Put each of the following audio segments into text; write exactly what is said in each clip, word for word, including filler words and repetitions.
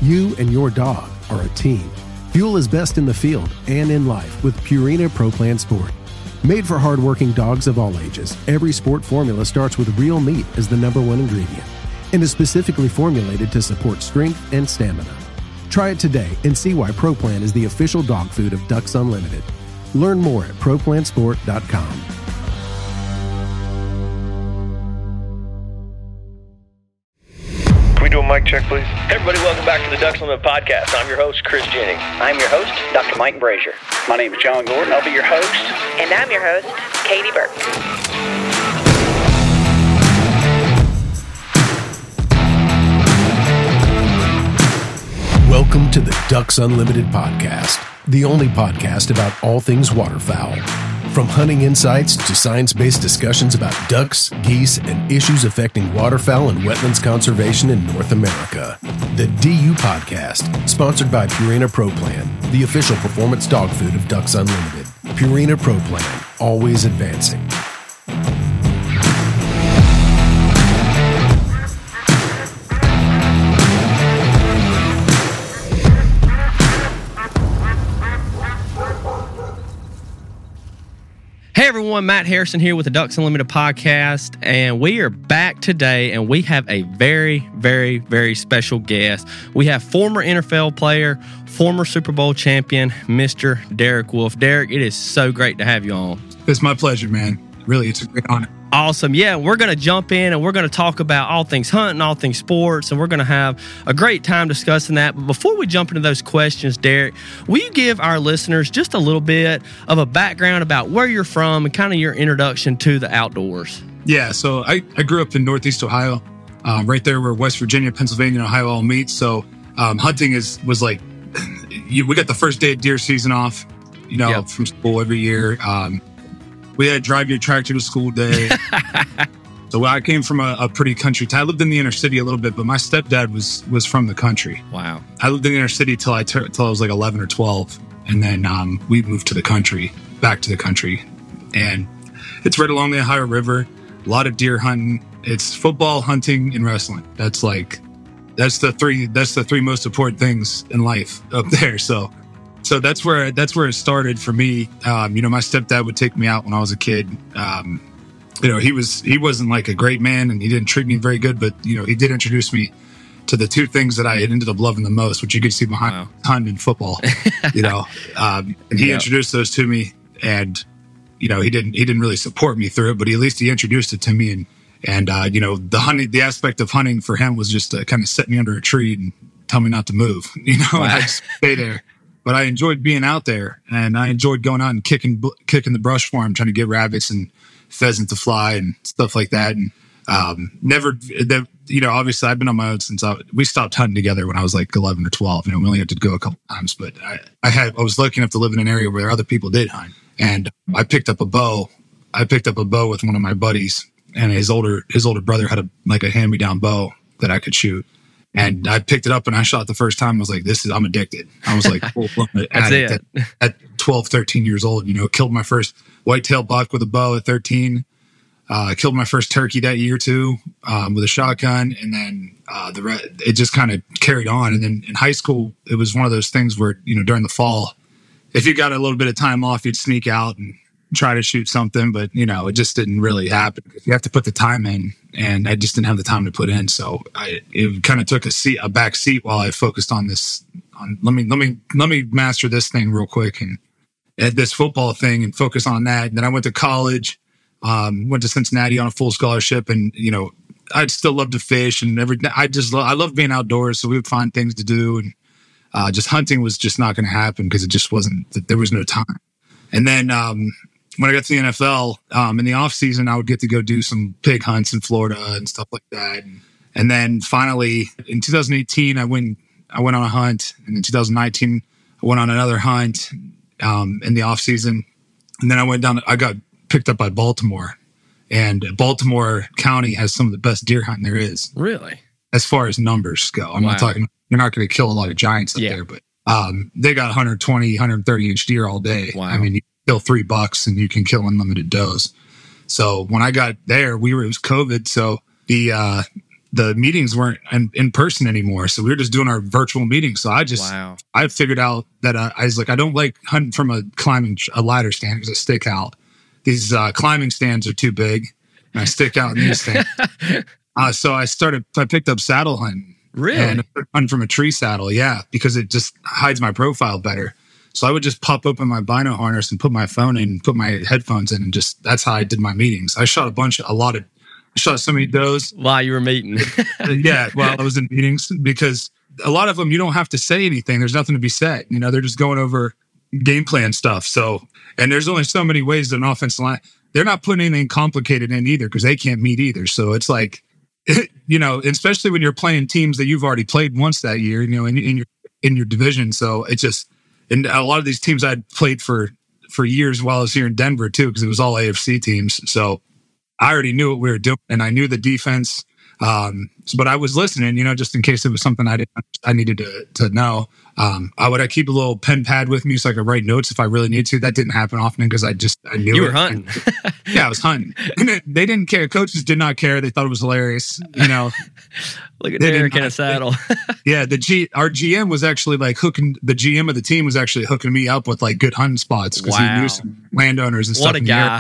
You and your dog are a team. Fuel is best in the field and in life with Purina Pro Plan Sport. Made for hardworking dogs of all ages, every sport formula starts with real meat as the number one ingredient and is specifically formulated to support strength and stamina. Try it today and see why Pro Plan is the official dog food of Ducks Unlimited. Learn more at pro plan sport dot com. Can we do a mic check, please? Hey everybody, welcome back to the Ducks Unlimited Podcast. I'm your host, Chris Jennings. I'm your host, Doctor Mike Brazier. My name is John Gordon. I'll be your host. And I'm your host, Katie Burke. Welcome to the Ducks Unlimited Podcast, the only podcast about all things waterfowl. From hunting insights to science-based discussions about ducks, geese, and issues affecting waterfowl and wetlands conservation in North America. The D U Podcast, sponsored by Purina Pro Plan, the official performance dog food of Ducks Unlimited. Purina Pro Plan, always advancing. Hey everyone, Matt Harrison here with the Ducks Unlimited Podcast, and we are back today, and we have a very, very, very special guest. We have former N F L player, former Super Bowl champion, Mister Derek Wolfe. Derek, it is so great to have you on. It's my pleasure, man. Really, it's a great honor. Awesome. Yeah, we're going to jump in and we're going to talk about all things hunting, all things sports, and we're going to have a great time discussing that. But before we jump into those questions, Derek, will you give our listeners just a little bit of a background about where you're from and kind of your introduction to the outdoors? Yeah, so I, I grew up in Northeast Ohio, um, right there where West Virginia, Pennsylvania, and Ohio all meet. So um, hunting is was like, you, we got the first day of deer season off, you know, yep. from school every year. Um, We had drive your tractor to school day. So I came from a, a pretty country town. I lived in the inner city a little bit, but my stepdad was was from the country. Wow. I lived in the inner city till I ter- till I was like eleven or twelve, and then um, we moved to the country, back to the country, and it's right along the Ohio River. A lot of deer hunting. It's football, hunting, and wrestling. That's like that's the three that's the three most important things in life up there. So. So that's where that's where it started for me. Um, you know, my stepdad would take me out when I was a kid. Um, you know, he was he wasn't like a great man, and he didn't treat me very good. But you know, he did introduce me to the two things that I had ended up loving the most, which you could see behind wow. hunting and football. You know, um, and he yep. introduced those to me, and you know, he didn't he didn't really support me through it, but he, at least he introduced it to me. And and uh, you know, the hunting, the aspect of hunting for him was just to kind of set me under a tree and tell me not to move. You know, wow. and I just stay there. But I enjoyed being out there, and I enjoyed going out and kicking kicking the brush for him, trying to get rabbits and pheasant to fly and stuff like that. And um, never, the, you know, obviously I've been on my own since I, we stopped hunting together when I was like eleven or twelve. You know, we only had to go a couple times, but I, I had I was lucky enough to live in an area where other people did hunt, and I picked up a bow. I picked up a bow with one of my buddies, and his older his older brother had a like a hand me down bow that I could shoot. And I picked it up and I shot the first time. I was like, this is, I'm addicted. I was like, full blown addict at, at twelve, thirteen years old, you know, killed my first whitetail buck with a bow at thirteen. Uh, I killed my first turkey that year too, um, with a shotgun. And then, uh, the re- it just kind of carried on. And then in high school, it was one of those things where, you know, during the fall, if you got a little bit of time off, you'd sneak out and try to shoot something, but you know, it just didn't really happen. You have to put the time in, and I just didn't have the time to put in. So I, it kind of took a seat, a back seat while I focused on this, on, let me, let me, let me master this thing real quick and at this football thing and focus on that. And then I went to college, um, went to Cincinnati on a full scholarship, and, you know, I'd still love to fish and everything. I just, lo- I love being outdoors. So we would find things to do, and uh, just hunting was just not going to happen because it just wasn't, there was no time. And then, um, when I got to the N F L, um, in the off season, I would get to go do some pig hunts in Florida and stuff like that. And, and then finally, in two thousand eighteen, I went I went on a hunt, and in two thousand nineteen, I went on another hunt um, in the off season. And then I went down. I got picked up by Baltimore, and Baltimore County has some of the best deer hunting there is. Really, as far as numbers go, I'm wow. not talking. You're not going to kill a lot of giants up yeah. there, but um, they got one twenty, one thirty inch deer all day. Wow. I mean, you kill three bucks and you can kill unlimited does. So when I got there, we were, it was COVID. So the, uh, the meetings weren't in, in person anymore. So we were just doing our virtual meetings. So I just, wow. I figured out that uh, I was like, I don't like hunting from a climbing, a ladder stand because I stick out. These uh, climbing stands are too big and I stick out in these things. uh, so I started, I picked up saddle hunting. Really? And hunting from a tree saddle. Yeah. Because it just hides my profile better. So I would just pop open my bino harness and put my phone in, put my headphones in, and just, that's how I did my meetings. I shot a bunch, a lot of, I shot so many does. While you were meeting. Yeah, while I was in meetings, because a lot of them, you don't have to say anything. There's nothing to be said. You know, they're just going over game plan stuff. So, and there's only so many ways that an offensive line, they're not putting anything complicated in either because they can't meet either. So it's like, you know, especially when you're playing teams that you've already played once that year, you know, in, in your, in your division. So it's just, and a lot of these teams I'd played for, for years while I was here in Denver too, because it was all A F C teams. So I already knew what we were doing and I knew the defense. Um, but I was listening, you know, just in case it was something I didn't, I needed to, to know. Um, I would, I keep a little pen pad with me so I could write notes if I really need to. That didn't happen often because I just, I knew you it. were hunting. Yeah, I was hunting. And it, they didn't care. Coaches did not care. They thought it was hilarious. You know, look at they Derek in a not, saddle. Yeah. The G, our G M was actually like hooking, the G M of the team was actually hooking me up with like good hunting spots because wow. he knew some landowners and What stuff. What a in guy.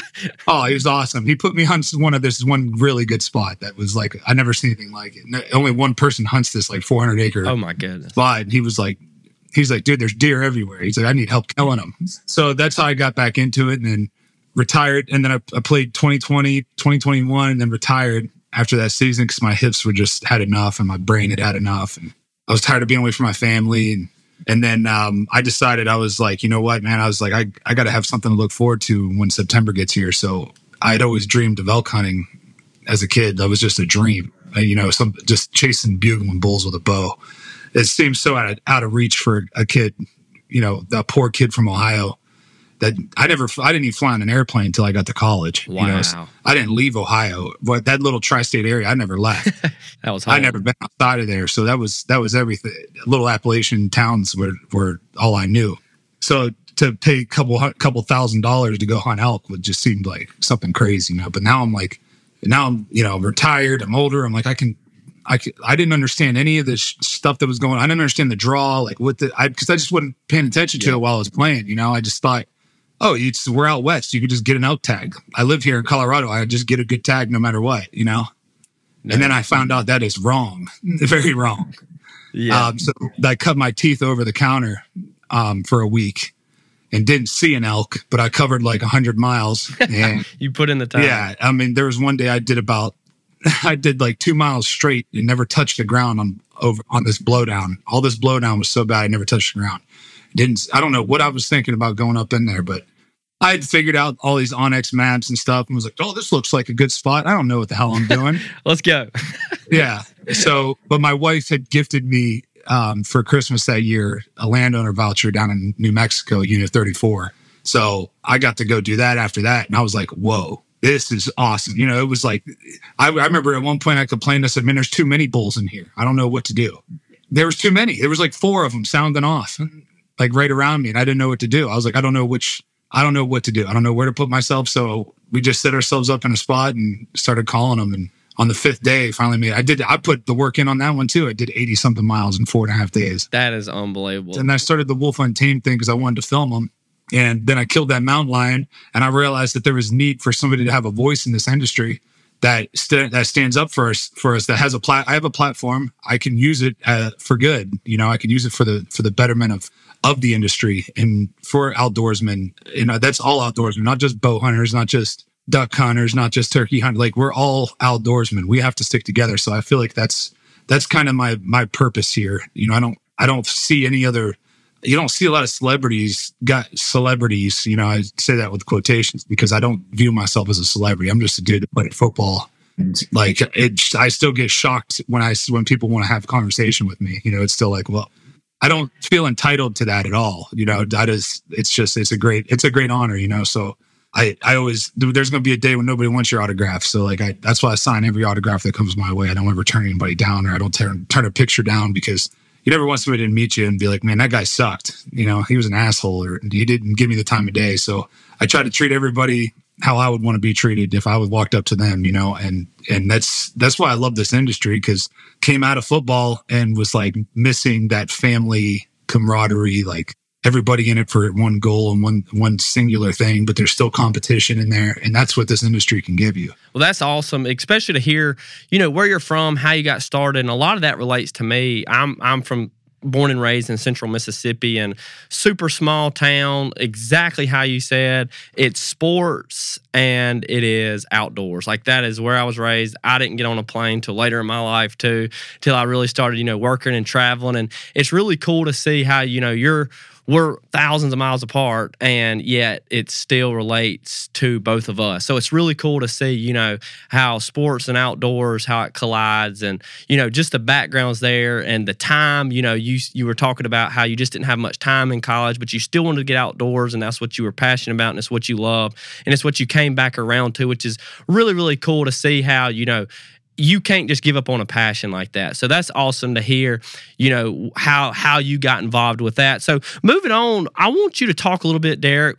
Oh, he was awesome. He put me on one of this one really good spot that was like, I never seen anything like it. No, only one person hunts this like four hundred acre Oh my goodness. spot. And he was like, he's like, dude, there's deer everywhere. He's like, I need help killing them. So that's how I got back into it and then retired. And then I, I played twenty twenty, twenty twenty-one, and then retired after that season because my hips were just had enough and my brain had had enough. And I was tired of being away from my family. And And then um, I decided, I was like, you know what, man, I was like, I, I got to have something to look forward to when September gets here. So I'd always dreamed of elk hunting as a kid. That was just a dream, and, you know, some just chasing bugling bulls with a bow. It seems so out of, out of reach for a kid, you know, that poor kid from Ohio that I never, I didn't even fly on an airplane until I got to college. Wow. You know, so I didn't leave Ohio, but that little tri-state area, I never left. That was hard. I never been outside of there. So that was, that was everything. Little Appalachian towns were, were all I knew. So to pay a couple, couple thousand dollars to go hunt elk would just seemed like something crazy, you know, but now I'm like, now I'm, you know, retired, I'm older. I'm like, I can, I could, I didn't understand any of this stuff that was going on. I didn't understand the draw, like what the, I, cause I just wasn't paying attention to yeah. it while I was playing, you know, I just thought, oh, it's, we're out west. You could just get an elk tag. I live here in Colorado. I just get a good tag no matter what, you know? No. And then I found out that is wrong, very wrong. Yeah. Um, so I cut my teeth over the counter um, for a week and didn't see an elk, but I covered like a hundred miles. And you put in the time. Yeah. I mean, there was one day I did about, I did like two miles straight and never touched the ground on over on this blowdown. All this blowdown was so bad, I never touched the ground. Didn't, I don't know what I was thinking about going up in there, but I had figured out all these Onyx maps and stuff and was like, oh, this looks like a good spot. I don't know what the hell I'm doing. Let's go. Yeah. So, but my wife had gifted me um, for Christmas that year a landowner voucher down in New Mexico, Unit thirty-four. So I got to go do that after that. And I was like, whoa, this is awesome. You know, it was like, I, I remember at one point I complained, I said, man, there's too many bulls in here. I don't know what to do. There was too many. There was like four of them sounding off, like right around me. And I didn't know what to do. I was like, I don't know which, I don't know what to do. I don't know where to put myself. So we just set ourselves up in a spot and started calling them. And on the fifth day, finally made, I did, I put the work in on that one too. I did eighty something miles in four and a half days. That is unbelievable. And I started the Wolf Untamed thing because I wanted to film them. And then I killed that mountain lion. And I realized that there was need for somebody to have a voice in this industry that st- that stands up for us, for us, that has a plat. I have a platform. I can use it uh, for good. You know, I can use it for the, for the betterment of, of the industry and for outdoorsmen. You know, that's all outdoorsmen, not just bow hunters, not just duck hunters, not just turkey hunters. Like, we're all outdoorsmen. We have to stick together. So I feel like that's, that's kind of my, my purpose here. You know, I don't, I don't see any other, you don't see a lot of celebrities got celebrities, you know, I say that with quotations because I don't view myself as a celebrity. I'm just a dude that played football. Like, it, I still get shocked when I, when people want to have a conversation with me, you know, it's still like, well, I don't feel entitled to that at all. You know, that is, it's just, it's a great, it's a great honor, you know? So I, I always, there's going to be a day when nobody wants your autograph. So like, I, that's why I sign every autograph that comes my way. I don't ever turn anybody down, or I don't turn, turn a picture down, because you never want somebody to meet you and be like, man, that guy sucked. You know, he was an asshole, or he didn't give me the time of day. So I try to treat everybody how I would want to be treated if I was walked up to them, you know, and and that's that's why I love this industry, because came out of football and was like missing that family camaraderie, like everybody in it for one goal and one one singular thing, but there's still competition in there, and that's what this industry can give you. Well, that's awesome, especially to hear, you know, where you're from, how you got started, and a lot of that relates to me. I'm I'm from born and raised in central Mississippi, and super small town, exactly how you said. It's sports and it is outdoors. Like, that is where I was raised. I didn't get on a plane till later in my life too, till I really started, you know, working and traveling. And it's really cool to see how, you know, you're we're thousands of miles apart, and yet it still relates to both of us. So it's really cool to see, you know, how sports and outdoors, how it collides, and, you know, just the backgrounds there and the time. You know, you you were talking about how you just didn't have much time in college, but you still wanted to get outdoors, and that's what you were passionate about, and it's what you love, and it's what you came back around to, which is really, really cool to see how, you know, you can't just give up on a passion like that. So that's awesome to hear, you know, how how you got involved with that. So moving on, I want you to talk a little bit, Derek,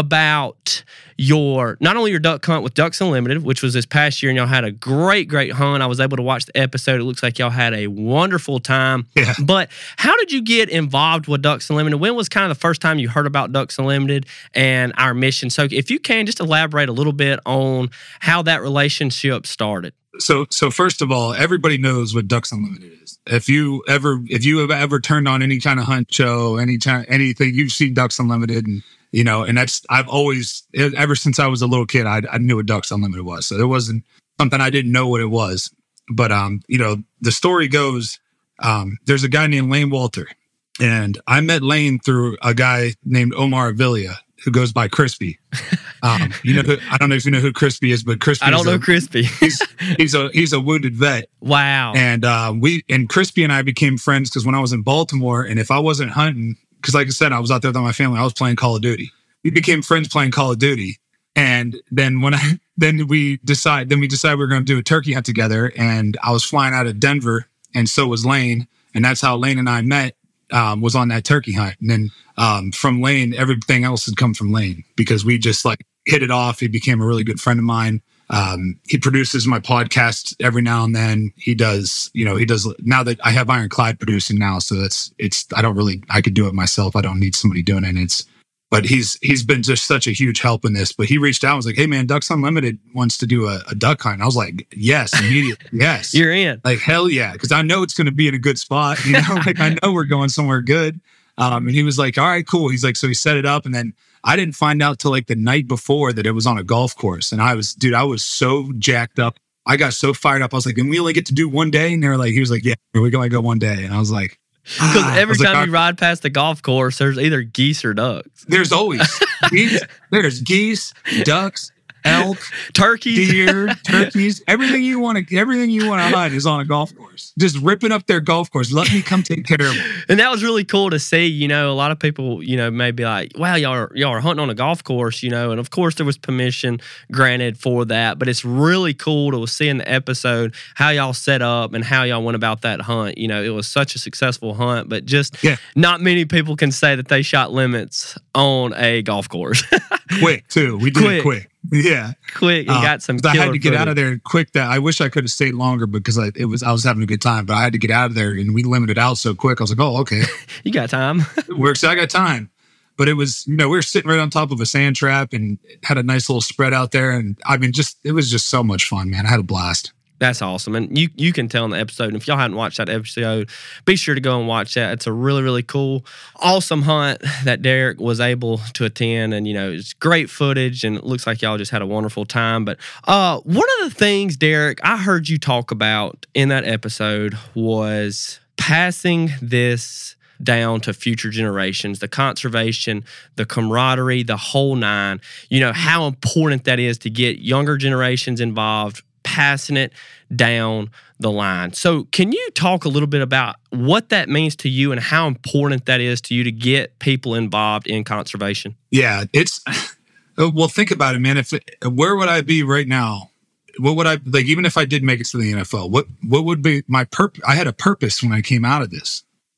about your, not only your duck hunt with Ducks Unlimited, which was this past year, and y'all had a great, great hunt. I was able to watch the episode. It looks like y'all had a wonderful time. Yeah. But how did you get involved with Ducks Unlimited? When was kind of the first time you heard about Ducks Unlimited and our mission? So if you can, just elaborate a little bit on how that relationship started. So, so first of all, everybody knows what Ducks Unlimited is. If you ever, if you have ever turned on any kind of hunt show, any time, anything, you've seen Ducks Unlimited, and you know, and that's I've always, ever since I was a little kid, I, I knew what Ducks Unlimited was. So there wasn't something I didn't know what it was. But um, you know, the story goes, um, there's a guy named Lane Walter, and I met Lane through a guy named Omar Avila, who goes by Crispy. Um, you know, who, I don't know if you know who Crispy is, but Crispy. I don't know a, Crispy. he's, he's a he's a wounded vet. Wow. And uh, we and Crispy and I became friends because when I was in Baltimore, and if I wasn't hunting, because like I said, I was out there with my family, I was playing Call of Duty. We became friends playing Call of Duty, and then when I then we decide then we decided we were going to do a turkey hunt together. And I was flying out of Denver, and so was Lane, and that's how Lane and I met. Um, was on that turkey hunt. And then um, from Lane, everything else had come from Lane, because we just like hit it off. He became a really good friend of mine. Um, he produces my podcast every now and then. He does, you know, he does, now that I have Ironclad producing now. So that's, it's, I don't really, I could do it myself. I don't need somebody doing it. It's, but he's, he's been just such a huge help in this. But he reached out and was like, hey man, Ducks Unlimited wants to do a, a duck hunt. And I was like, yes, immediately. Yes. You're in. Like, hell yeah. Cause I know it's going to be in a good spot. You know, like I know we're going somewhere good. Um, and he was like, all right, cool. He's like, so he set it up. And then I didn't find out till like the night before that it was on a golf course. And I was, dude, I was so jacked up. I got so fired up. I was like, and we only get to do one day. And they were like, he was like, yeah, we can only go one day. And I was like, because ah. every time like, you ride past the golf course, there's either geese or ducks. There's always geese. There's geese, ducks, elk, turkeys, deer, turkeys. Everything you want to, everything you want to hunt is on a golf course. Just ripping up their golf course. Let me come take care of it. And that was really cool to see. You know, a lot of people, you know, may be like, "Wow, y'all are, y'all are hunting on a golf course," you know. And of course, there was permission granted for that. But it's really cool to see in the episode how y'all set up and how y'all went about that hunt. You know, it was such a successful hunt, but just yeah. not many people can say that they shot limits on a golf course. Quick too. We did quick. it quick. Yeah, quick and uh, got some. I had to get footage. out of there quick. That I wish I could have stayed longer because I it was I was having a good time, but I had to get out of there and we limited out so quick. I was like, oh, okay, you got time. Works. I got time. But it was, you know, we were sitting right on top of a sand trap and had a nice little spread out there, and I mean, just it was just so much fun, man. I had a blast. That's awesome. And you you can tell in the episode, and if y'all hadn't watched that episode, be sure to go and watch that. It's a really, really cool, awesome hunt that Derek was able to attend. And, you know, it's great footage, and it looks like y'all just had a wonderful time. But uh, one of the things, Derek, I heard you talk about in that episode was passing this down to future generations, the conservation, the camaraderie, the whole nine, you know, how important that is to get younger generations involved, passing it down the line. So can you talk a little bit about what that means to you and how important that is to you to get people involved in conservation? Yeah, it's, well, think about it, man. If it, where would I be right now? What would I, like, even if I did make it to the N F L, what, what would be my purpose? I had a purpose when I came out of this.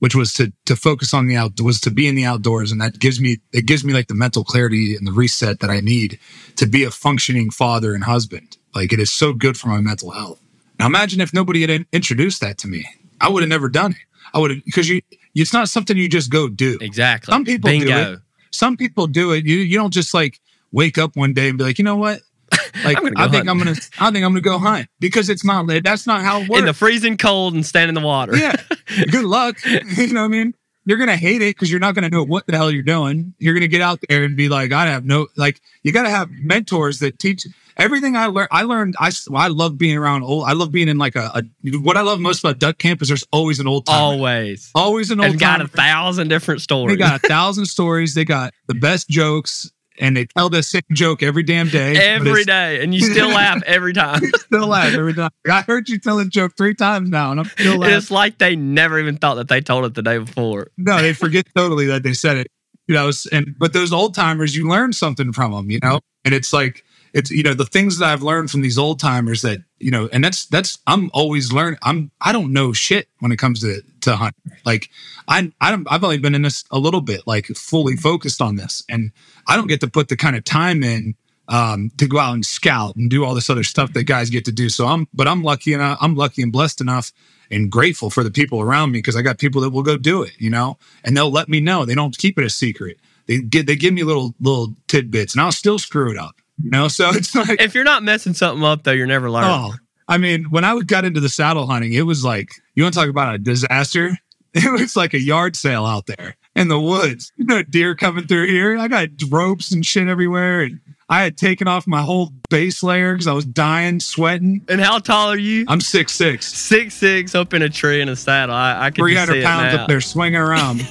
which was to to focus on the out was to be in the outdoors, and that gives me it gives me like the mental clarity and the reset that I need to be a functioning father and husband. Like, it is so good for my mental health. Now imagine if nobody had in- introduced that to me. I would have never done it. I would have, because you it's not something you just go do. Exactly. Some people Bingo. do it. Some people do it. You you don't just like wake up one day and be like, you know what? Like, I think I'm gonna, I think I'm gonna go hunt, because it's not. That's not how it works. In the freezing cold and stand in the water. Yeah. Good luck. You know what I mean? You're gonna hate it because you're not gonna know what the hell you're doing. You're gonna get out there and be like, I have no. Like, you gotta have mentors that teach everything. I learned. I learned. I I love being around old. I love being in like a, a. What I love most about duck camp is there's always an old timer. Always. Always an old And got timer. a thousand different stories. They got a thousand stories. They got the best jokes. And they tell the same joke every damn day. Every day. And you still laugh every time. Still laugh every time. I heard you tell a joke three times now, and I'm still laughing. It's like they never even thought that they told it the day before. No, they forget totally that they said it. You know, and but those old timers, you learn something from them, you know? And it's like, it's, you know, the things that I've learned from these old timers that, you know, and that's, that's, I'm always learning. I'm, I don't know shit when it comes to, to hunt. Like, I, I don't, I've only been in this a little bit, like fully focused on this. And I don't get to put the kind of time in, um, to go out and scout and do all this other stuff that guys get to do. So I'm, but I'm lucky and I'm lucky and blessed enough and grateful for the people around me, because I got people that will go do it, you know, and they'll let me know. They don't keep it a secret. They get, they give me little, little tidbits, and I'll still screw it up. You know, so it's like, if you're not messing something up, though, you're never learning. Oh, I mean, when I got into the saddle hunting, it was like, you want to talk about a disaster? It was like a yard sale out there in the woods. You know, deer coming through here. I got ropes and shit everywhere, and I had taken off my whole base layer because I was dying, sweating. And how tall are you? I'm six six, six six, up in a tree in a saddle. I, I can three just see hundred it pounds now. up there swinging around,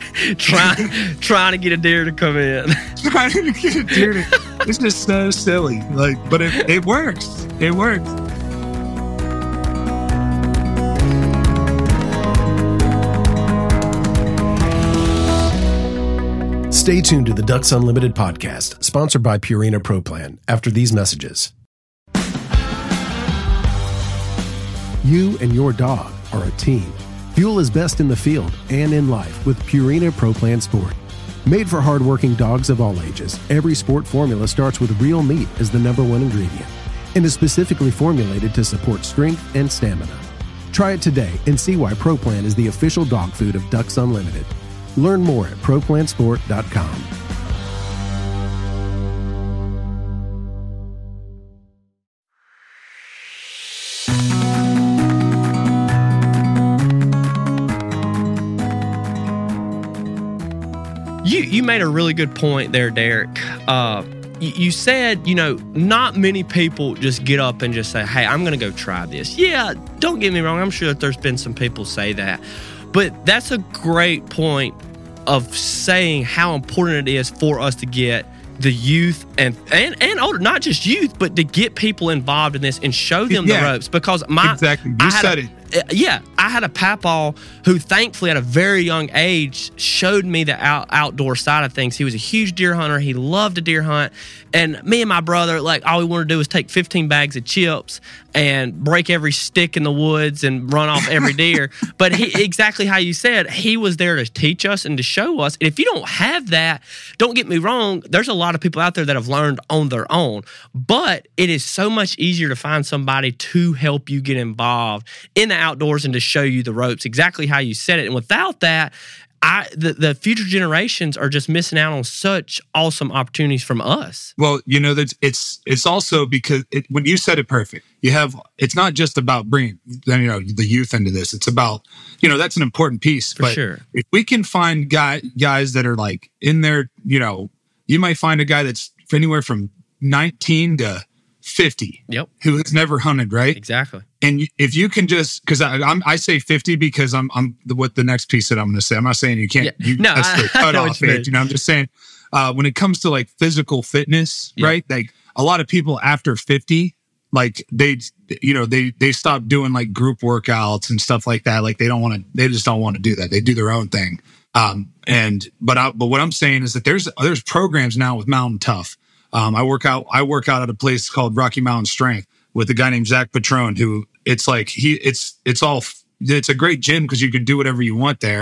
trying trying to get a deer to come in. trying to get a deer to. It's just so silly, like, but it, it works. It works. Stay tuned to the Ducks Unlimited podcast, sponsored by Purina Pro Plan, after these messages. You and your dog are a team. Fuel is best in the field and in life with Purina Pro Plan Sport. Made for hardworking dogs of all ages, every sport formula starts with real meat as the number one ingredient and is specifically formulated to support strength and stamina. Try it today and see why Pro Plan is the official dog food of Ducks Unlimited. Learn more at pro plan sport dot com. You you made a really good point there, Derek. Uh, you, you said, you know, not many people just get up and just say, hey, I'm going to go try this. Yeah, don't get me wrong. I'm sure that there's been some people say that. But that's a great point of saying how important it is for us to get the youth and, and, and older, not just youth, but to get people involved in this and show them Yeah, the ropes. Because my exactly. You I had said a, it. Uh, yeah, I had a papaw who thankfully at a very young age showed me the out, outdoor side of things. He was a huge deer hunter. He loved to deer hunt. And me and my brother, like, all we wanted to do was take fifteen bags of chips and break every stick in the woods and run off every deer. But he, exactly how you said, he was there to teach us and to show us. And if you don't have that, don't get me wrong, there's a lot of people out there that have learned on their own. But it is so much easier to find somebody to help you get involved in the outdoors and to show you the ropes, exactly how you said it. And without that, I the, the future generations are just missing out on such awesome opportunities from us. Well, you know, that's it's it's also because it, when you said it perfect, you have it's not just about bringing you know the youth into this. It's about, you know, that's an important piece. For but sure. If we can find guy guys that are like in there, you know, you might find a guy that's anywhere from nineteen to fifty. Yep. Who has never hunted, right? Exactly. And if you can just, because I'm, I say fifty because I'm, I'm the, what the next piece that I'm going to say. I'm not saying you can't. Yeah. You, No, that's I- the I know cutoff what you mean. age. You know, I'm just saying, uh, when it comes to like physical fitness, Yeah. right? Like a lot of people after fifty, like they, you know, they they stop doing like group workouts and stuff like that. Like they don't want to. They just don't want to do that. They do their own thing. Um, and but I, but what I'm saying is that there's there's programs now with Mountain Tough. Um, I work out. I work out at a place called Rocky Mountain Strength with a guy named Zach Patron, who it's like he, it's it's all, it's a great gym because you can do whatever you want there.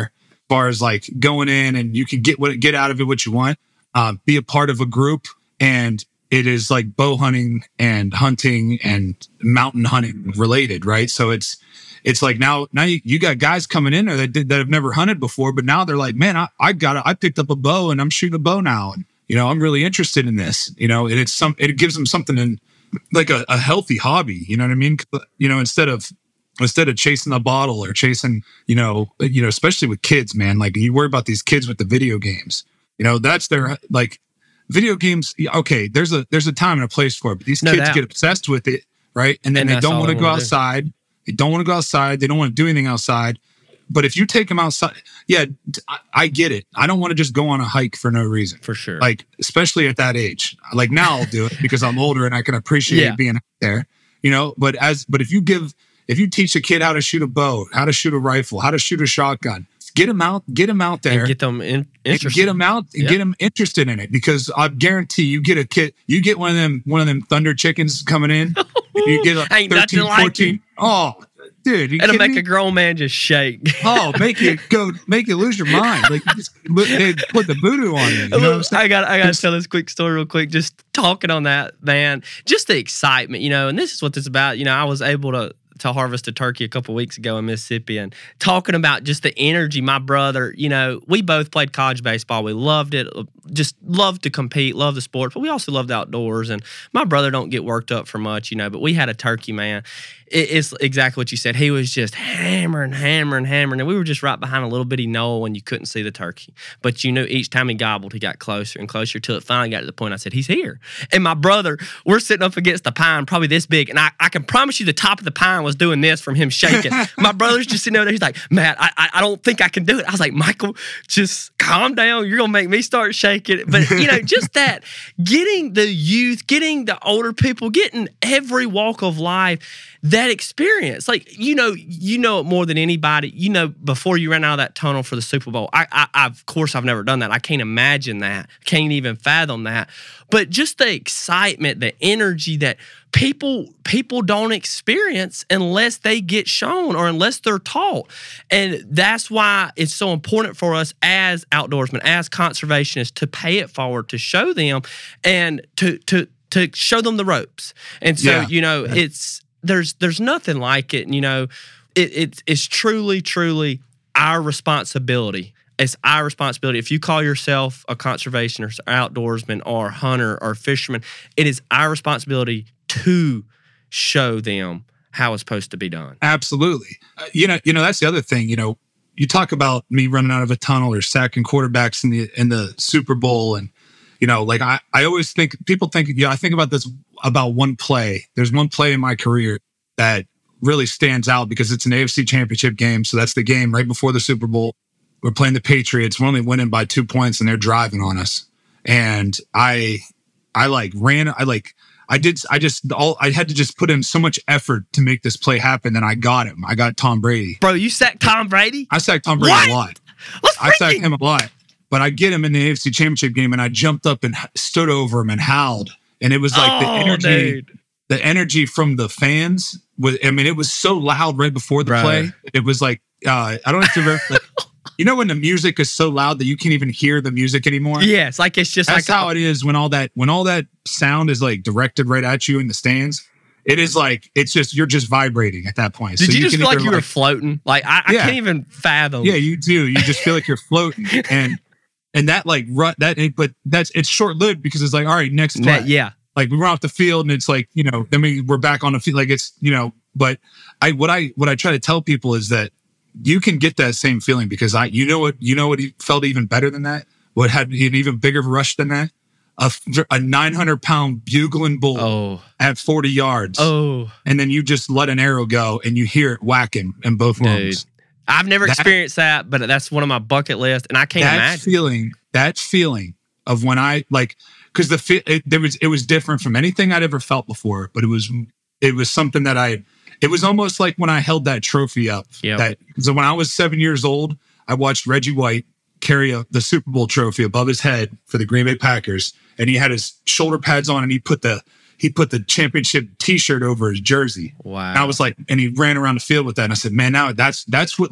far as like going in and you can get what get out of it what you want. Uh, be a part of a group, and it is like bow hunting and hunting and mountain hunting related, right? So it's it's like now now you, you got guys coming in there that did, that have never hunted before, but now they're like, man, I, I got I picked up a bow and I'm shooting a bow now, and you know I'm really interested in this, you know, and it's some it gives them something in like a, a healthy hobby, you know what I mean? You know, instead of instead of chasing a bottle or chasing, you know, you know, especially with kids, man, like you worry about these kids with the video games, you know, that's their like video games. Okay, there's a there's a time and a place for it, but these no kids doubt. get obsessed with it, right? And then and they don't want to go outside. Do. They don't want to go outside. They don't want to do anything outside. But if you take them outside, yeah, I, I get it. I don't want to just go on a hike for no reason. For sure. Like, especially at that age. Like now I'll do it because I'm older and I can appreciate yeah. being out there, you know, but as, but if you give, if you teach a kid how to shoot a bow, how to shoot a rifle, how to shoot a shotgun, get them out, get them out there. And get them in, interested. Get them out and yeah. get them interested in it, because I guarantee you get a kid, you get one of them, one of them thunder chickens coming in, you get a Ain't thirteen, like fourteen. It. Oh, dude, you it'll make me? a grown man just shake. Oh, make you go, make you lose your mind. Like you just they put the voodoo on you. You know what I'm saying? I got, I got to tell this quick story real quick. Just talking on that, man. Just the excitement, you know. And this is what this is about. You know, I was able to to harvest a turkey a couple weeks ago in Mississippi, and talking about just the energy. My brother, you know, we both played college baseball. We loved it. Just loved to compete, loved the sport, but we also loved the outdoors. And my brother don't get worked up for much, you know, but we had a turkey, man. It, it's exactly what you said. He was just hammering, hammering, hammering. And we were just right behind a little bitty knoll and you couldn't see the turkey. But you knew each time he gobbled, he got closer and closer till it finally got to the point I said, he's here. And my brother, we're sitting up against the pine, probably this big. And I, I can promise you the top of the pine was doing this from him shaking. My brother's just sitting over there. He's like, Matt, I, I, I don't think I can do it. I was like, Michael, just calm down. You're going to make me start shaking. But, you know, just that, getting the youth, getting the older people, getting every walk of life, that experience. Like, you know, you know it more than anybody. You know, before you ran out of that tunnel for the Super Bowl, I, I, I of course, I've never done that. I can't imagine that. Can't even fathom that. But just the excitement, the energy that people people don't experience unless they get shown or unless they're taught. And that's why it's so important for us as outdoorsmen, as conservationists, to pay it forward, to show them and to to to show them the ropes. And so, yeah. you know, it's there's there's nothing like it. And, you know, it, it it's truly, truly our responsibility. It's our responsibility. If you call yourself a conservationist, or outdoorsman, or hunter, or fisherman, it is our responsibility to show them how it's supposed to be done. Absolutely. Uh, you know, you know that's the other thing. You know, you talk about me running out of a tunnel or sacking quarterbacks in the in the Super Bowl, and you know, like I, I always think people think. Yeah, I think about this about one play. There's one play in my career that really stands out because it's an A F C Championship game. So that's the game right before the Super Bowl. We're playing the Patriots. We're only winning by two points and they're driving on us. And I, I like ran, I like, I did, I just, all, I had to just put in so much effort to make this play happen. And I got him. I got Tom Brady. Bro, you sacked Tom Brady? I sacked Tom Brady what? a lot. Let's I sacked him a lot. But I get him in the A F C Championship game and I jumped up and stood over him and howled. And it was like oh, the energy, dude. the energy from the fans was, I mean, it was so loud right before the Bro. play. It was like, uh, I don't know if you've ever, like, you know when the music is so loud that you can't even hear the music anymore? Yes, like it's just That's like how it is when all that when all that sound is like directed right at you in the stands. It is like it's just you're just vibrating at that point. Did so you, you just can feel like you like, were floating? Like I, I yeah. can't even fathom. Yeah, you do. You just feel like you're floating, and and that like rut that. But that's it's short lived because it's like all right, next play. That, yeah, like we run off the field and it's like you know then we we're back on the field. Like it's you know. But I what I what I try to tell people is that you can get that same feeling because I, you know what, you know what felt even better than that? What had an even bigger rush than that? A, a nine hundred pound bugling bull oh. at forty yards. Oh. And then you just let an arrow go and you hear it whacking in both lungs. I've never that, experienced that, but that's one of my bucket list and I can't that imagine. feeling, that feeling of when I like, cause the, it, there was, it was different from anything I'd ever felt before, but it was, it was something that I, it was almost like when I held that trophy up. Yep. That so when I was seven years old, I watched Reggie White carry a, the Super Bowl trophy above his head for the Green Bay Packers, and he had his shoulder pads on, and he put the he put the championship T-shirt over his jersey. Wow! And I was like, and he ran around the field with that, and I said, man, now that's that's what like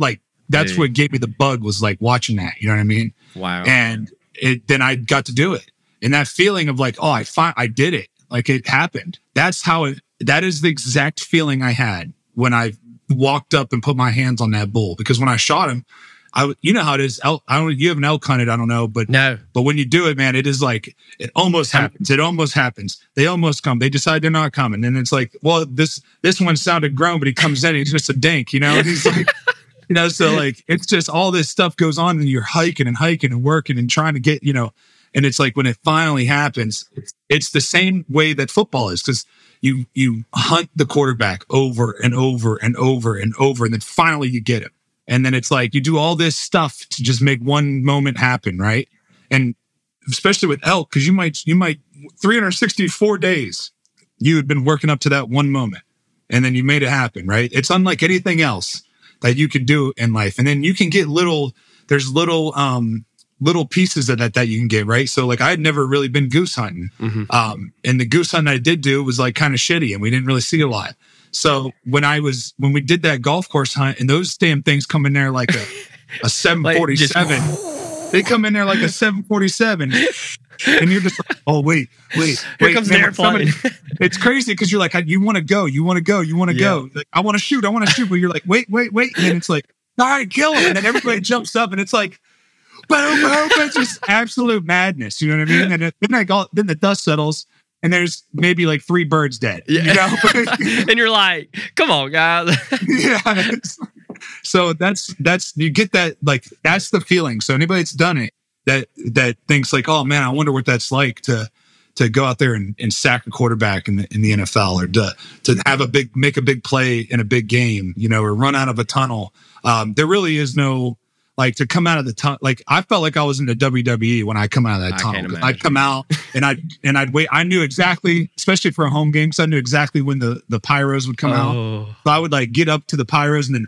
that's Dude. what gave me the bug, was like watching that. You know what I mean? Wow. And it, then I got to do it. And that feeling of like, oh, I fi- I did it. Like it happened. That's how it, that is the exact feeling I had when I walked up and put my hands on that bull. Because when I shot him, I, you know how it is. Elk, I don't. You haven't elk hunted. I don't know, but no. But when you do it, man, it is like it almost happens. It almost happens. They almost come. They decide they're not coming, and it's like, well, this this one sounded grown, but he comes in. He's just a dink, you know. And he's like, you know, so like it's just all this stuff goes on, and you're hiking and hiking and working and trying to get, you know, and it's like when it finally happens, it's, it's the same way that football is, because you you hunt the quarterback over and over and over and over, and then finally you get him. And then it's like you do all this stuff to just make one moment happen, right? And especially with elk, because you might, you might, three hundred sixty-four days, you had been working up to that one moment, and then you made it happen, right? It's unlike anything else that you can do in life. And then you can get little, there's little, um, little pieces of that that you can get, right? So like I had never really been goose hunting. Mm-hmm. Um, and the goose hunting I did do was like kind of shitty, and we didn't really see a lot. So when I was, when we did that golf course hunt, and those damn things come in there like a, a seven forty-seven, like just, they come in there like a seven forty-seven, and you're just like, oh, wait, wait, Here wait. comes Man, the airplane. somebody, it's crazy because you're like, you want to go, you want to go, you want to yeah. go. Like, I want to shoot, I want to shoot. But you're like, wait, wait, wait. And then it's like, all right, kill him. And then everybody jumps up, and it's like, boom, boom. It's just absolute madness. You know what I mean? And then, I go, then the dust settles, and there's maybe like three birds dead. Yeah. You know? And you're like, come on, guys. Yeah. So that's, that's, you get that, like, that's the feeling. So anybody that's done it, that, that thinks like, oh man, I wonder what that's like to, to go out there and, and sack a quarterback in the, in the N F L, or to, to have a big, make a big play in a big game, you know, or run out of a tunnel. Um, there really is no, like, to come out of the tunnel. Like, I felt like I was in the W W E when I come out of that tunnel. I'd come out and I'd, and I'd wait. I knew exactly, especially for a home game, because I knew exactly when the, the pyros would come oh. out. So I would like get up to the pyros and then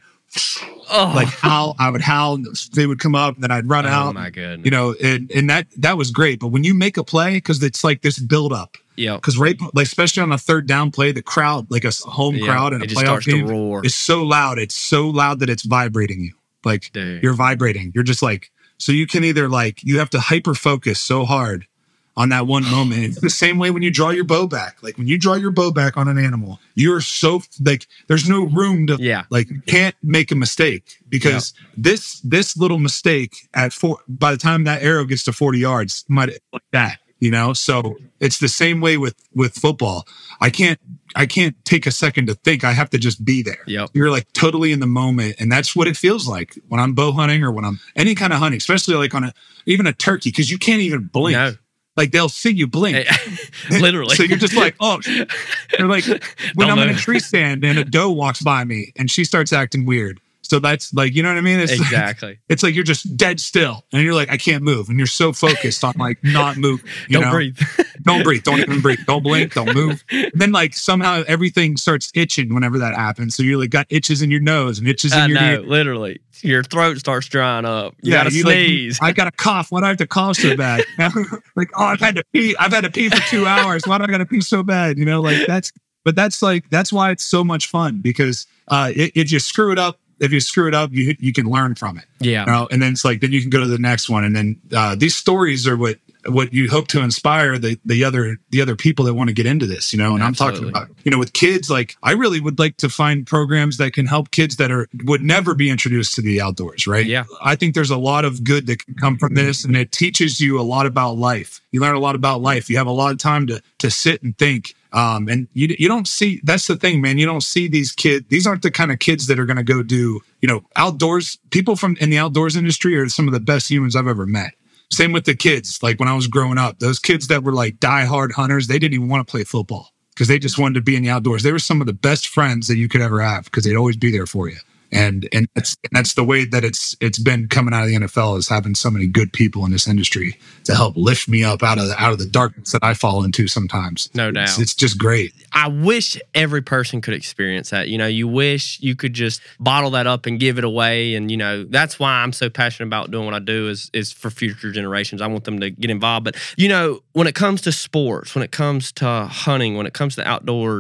oh. like howl. I would howl, and they would come up, and then I'd run oh, out. Oh my goodness. You know, and, and that, that was great. But when you make a play, because it's like this build up. Yeah. Because right, like especially on a third down play, the crowd, like a home yep. crowd in a playoff game, is so loud. It's so loud that it's vibrating you. Like Dude. You're vibrating. You're just like, so you can either like, you have to hyper focus so hard on that one moment. It's the same way when you draw your bow back. Like when you draw your bow back on an animal, you're so like, there's no room to yeah. like, you can't make a mistake, because yep. this, this little mistake at four, by the time that arrow gets to forty yards, might like that, you know? So it's the same way with, with football. I can't, I can't take a second to think. I have to just be there. Yep. You're like totally in the moment. And that's what it feels like when I'm bow hunting, or when I'm any kind of hunting, especially like on a, even a turkey, because you can't even blink. No. Like they'll see you blink. Literally. So you're just like, oh, they're like, when Don't I'm move. in a tree stand and a doe walks by me and she starts acting weird. So that's like, you know what I mean? It's exactly. Like, it's like you're just dead still, and you're like, I can't move, and you're so focused on like not moving. You Don't know? breathe. Don't breathe. Don't even breathe. Don't blink. Don't move. And then like somehow everything starts itching whenever that happens. So you like got itches in your nose and itches in I your know, ear. Literally, your throat starts drying up. You yeah, gotta you sneeze. Like, I gotta cough. Why do I have to cough so bad? Like, oh, I've had to pee. I've had to pee for two hours. Why do I gotta pee so bad? You know, like that's. But that's like that's why it's so much fun, because uh, if you screw it up. If you screw it up, you you can learn from it. Yeah. You know? And then it's like, then you can go to the next one. And then uh, these stories are what what you hope to inspire the the other the other people that want to get into this, you know. And Absolutely. I'm talking about, you know, with kids, like I really would like to find programs that can help kids that are would never be introduced to the outdoors, right? Yeah. I think there's a lot of good that can come from this, and it teaches you a lot about life. You learn a lot about life. You have a lot of time to to sit and think. Um, and you you don't see, that's the thing, man. You don't see these kids. These aren't the kind of kids that are going to go do, you know, outdoors. People from in the outdoors industry are some of the best humans I've ever met. Same with the kids. Like when I was growing up, those kids that were like diehard hunters, they didn't even want to play football because they just wanted to be in the outdoors. They were some of the best friends that you could ever have because they'd always be there for you. And and that's and that's the way that it's it's been coming out of the N F L, is having so many good people in this industry to help lift me up out of the, out of the darkness that I fall into sometimes. No doubt. It's, it's just great. I wish every person could experience that. You know, you wish you could just bottle that up and give it away. And, you know, that's why I'm so passionate about doing what I do is, is for future generations. I want them to get involved. But, you know, when it comes to sports, when it comes to hunting, when it comes to outdoors,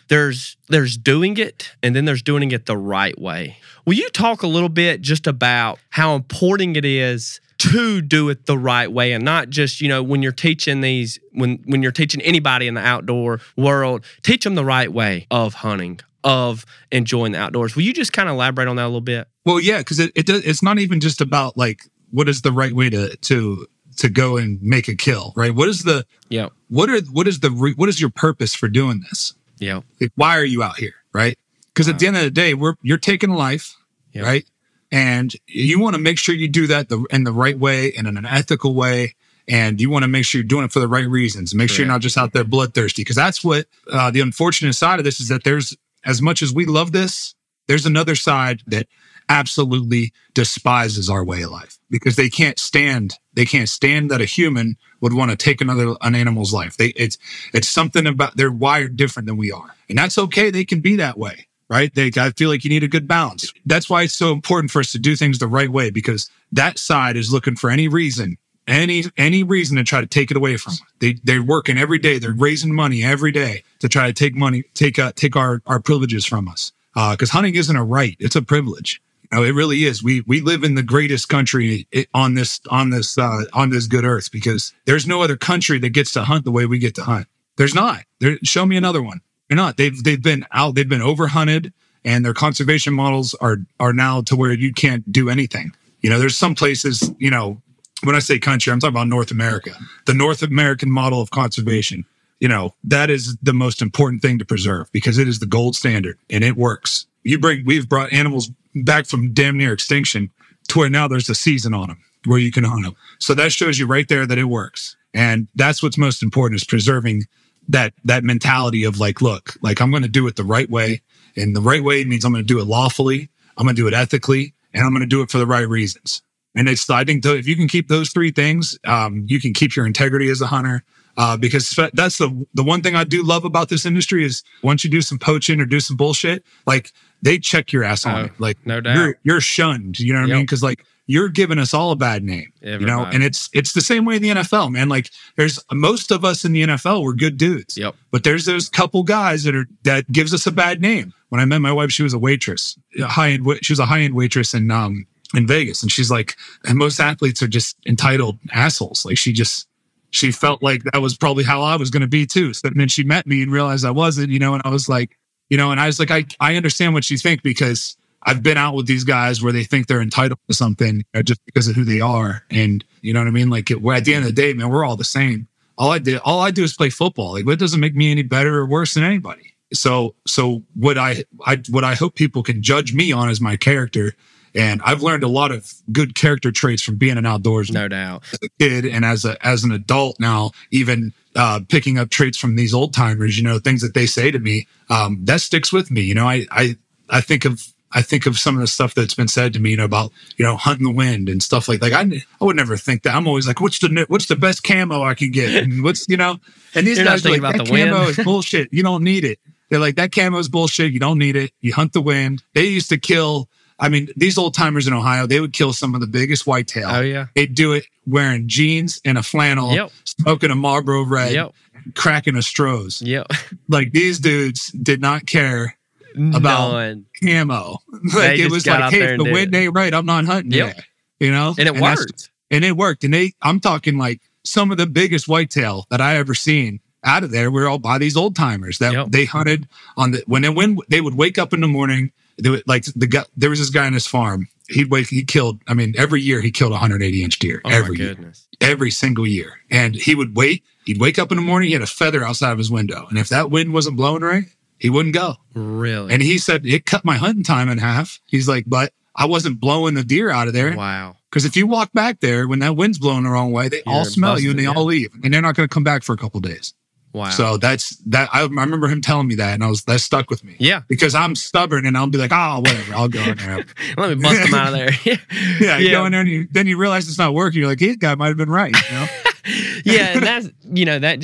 there's there's doing it, and then there's doing it the right way. Will you talk a little bit just about how important it is to do it the right way, and not just, you know, when you're teaching these, when when you're teaching anybody in the outdoor world, teach them the right way of hunting, of enjoying the outdoors. Will you just kind of elaborate on that a little bit? Well, yeah, because it, it does, it's not even just about like what is the right way to to to go and make a kill, right? What is the yeah? What are what is the re, what is your purpose for doing this? Yeah. Like, why are you out here, right? Because wow. at the end of the day, we're you're taking a life, yep. right? And you want to make sure you do that the, in the right way and in an ethical way. And you want to make sure you're doing it for the right reasons. Make Correct. Sure you're not just out there bloodthirsty. Because that's what uh, the unfortunate side of this is, that there's, as much as we love this, there's another side that absolutely despises our way of life, because they can't stand, they can't stand that a human would want to take another, an animal's life. They, it's, it's something about, they're wired different than we are. And that's okay. They can be that way. Right? They, I feel like you need a good balance. That's why it's so important for us to do things the right way, because that side is looking for any reason, any any reason to try to take it away from them. They they're working every day. They're raising money every day to try to take money, take uh, take our our privileges from us. Because uh, hunting isn't a right; it's a privilege. You know, it really is. We we live in the greatest country on this on this uh, on this good earth, because there's no other country that gets to hunt the way we get to hunt. There's not. There, show me another one. They're not. They've they've been out. They've been overhunted, and their conservation models are are now to where you can't do anything. You know, there's some places. You know, when I say country, I'm talking about North America. The North American model of conservation. You know, that is the most important thing to preserve, because it is the gold standard and it works. You bring. We've brought animals back from damn near extinction to where now there's a season on them where you can hunt them. So that shows you right there that it works, and that's what's most important, is preserving that that mentality of like, look, like I'm going to do it the right way. And the right way means I'm going to do it lawfully, I'm going to do it ethically, and I'm going to do it for the right reasons. And it's, I think, if you can keep those three things, um, you can keep your integrity as a hunter. Uh, because that's the the one thing I do love about this industry is once you do some poaching or do some bullshit, like they check your ass on oh, it. Like no doubt. You're, you're shunned. You know what yep. I mean? Because like you're giving us all a bad name. Everybody. You know, and it's it's the same way in the N F L, man. Like there's most of us in the N F L, we're good dudes. Yep. But there's those couple guys that are that gives us a bad name. When I met my wife, she was a waitress, high end. She was a high end waitress in um in Vegas, and she's like, and most athletes are just entitled assholes. Like she just. She felt like that was probably how I was going to be too. So then she met me and realized I wasn't, you know, and I was like, you know, and I was like, I, I understand what you think, because I've been out with these guys where they think they're entitled to something just because of who they are. And you know what I mean? Like it, at the end of the day, man, we're all the same. All I did, all I do is play football. Like it doesn't make me any better or worse than anybody. So, so what I, I, what I hope people can judge me on is my character. And I've learned a lot of good character traits from being an outdoors no doubt as a kid, and as a as an adult now, even uh, picking up traits from these old timers. You know, things that they say to me, um, that sticks with me. You know, I I I think of I think of some of the stuff that's been said to me, you know, about you know hunting the wind and stuff like like I I would never think that. I'm always like, what's the what's the best camo I can get, and what's you know, and these You're guys are like, about that the camo wind. is bullshit. You don't need it. They're like, that camo is bullshit. You don't need it. You hunt the wind. They used to kill. I mean, these old timers in Ohio, they would kill some of the biggest whitetail. Oh, yeah. They'd do it wearing jeans and a flannel, yep. smoking a Marlboro Red, yep. cracking a Strohs. Yep. Like, these dudes did not care about None. camo. Like, They it was just got like, out hey, there if the and wind did it. ain't right, I'm not hunting Yep. yet. You know? And it that's- worked. And it worked. And they, I'm talking like some of the biggest whitetail that I ever seen out of there were all by these old timers that Yep. they hunted on the, when, they, when they would wake up in the morning. They would, like the guy, there was this guy on his farm. He'd wake, he killed, I mean, every year he killed a one hundred eighty inch deer. Oh every my year. goodness. Every single year. And he would wait, he'd wake up in the morning, he had a feather outside of his window. And if that wind wasn't blowing right, he wouldn't go. Really? And he said, it cut my hunting time in half. He's like, but I wasn't blowing the deer out of there. Wow. Because if you walk back there, when that wind's blowing the wrong way, they You're all smell busted, you and they yeah. all leave. And they're not going to come back for a couple of days. Wow. So that's that. I, I remember him telling me that, and I was that stuck with me. Yeah. Because I'm stubborn, and I'll be like, oh, whatever, I'll go in there. Let me bust them out of there. yeah, you go in there, and you, then you realize it's not working. You're like, hey, this guy might have been right. You know? Yeah, and that's you know that just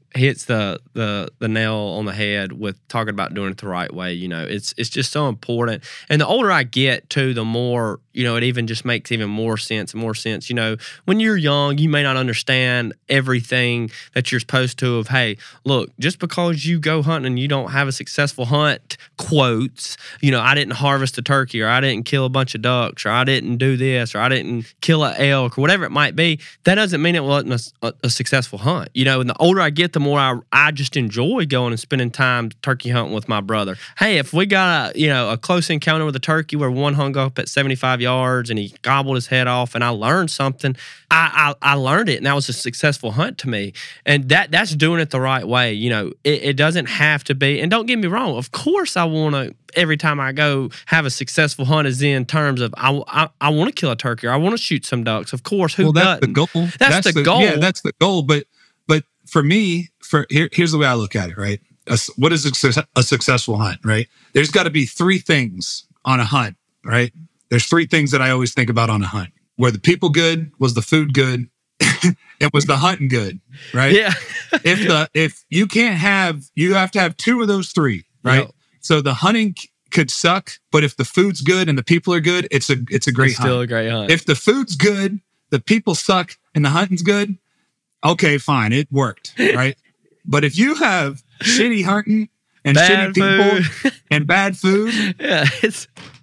hits the the the nail on the head with talking about doing it the right way. You know, it's it's just so important. And the older I get, too, the more, you know, it even just makes even more sense and more sense. You know, when you're young, you may not understand everything that you're supposed to. Of, hey, look, just because you go hunting and you don't have a successful hunt, quotes, you know, I didn't harvest a turkey, or I didn't kill a bunch of ducks, or I didn't do this, or I didn't kill an elk, or whatever it might be, that doesn't mean it wasn't a, a, a successful hunt. You know, and the older I get, the more I, I just enjoy going and spending time turkey hunting with my brother. Hey, if we got a, you know, a close encounter with a turkey where one hung up at seventy-five yards and he gobbled his head off and I learned something, I, I, I learned it, and that was a successful hunt to me. And that that's doing it the right way. You know, it, it doesn't have to be, and don't get me wrong, of course I want to, every time I go, have a successful hunt is in terms of I, I, I want to kill a turkey, or I want to shoot some ducks. Of course, who well, that's doesn't? the goal. That's, that's the, the goal. Yeah, that's the goal. But but for me, for here, here's the way I look at it. Right, a, what is a, success, a successful hunt? Right, there's got to be three things on a hunt. Right, there's three things that I always think about on a hunt: were the people good? Was the food good? It was the hunting good? Right. Yeah. if the if you can't have, you have to have two of those three. Right. Yep. So the hunting could suck, but if the food's good and the people are good, it's a it's a great it's still hunt. a great hunt. If the food's good, the people suck, and the hunting's good, okay, fine, it worked, right? But if you have shitty hunting and bad shitty people food. and bad food, yeah, it's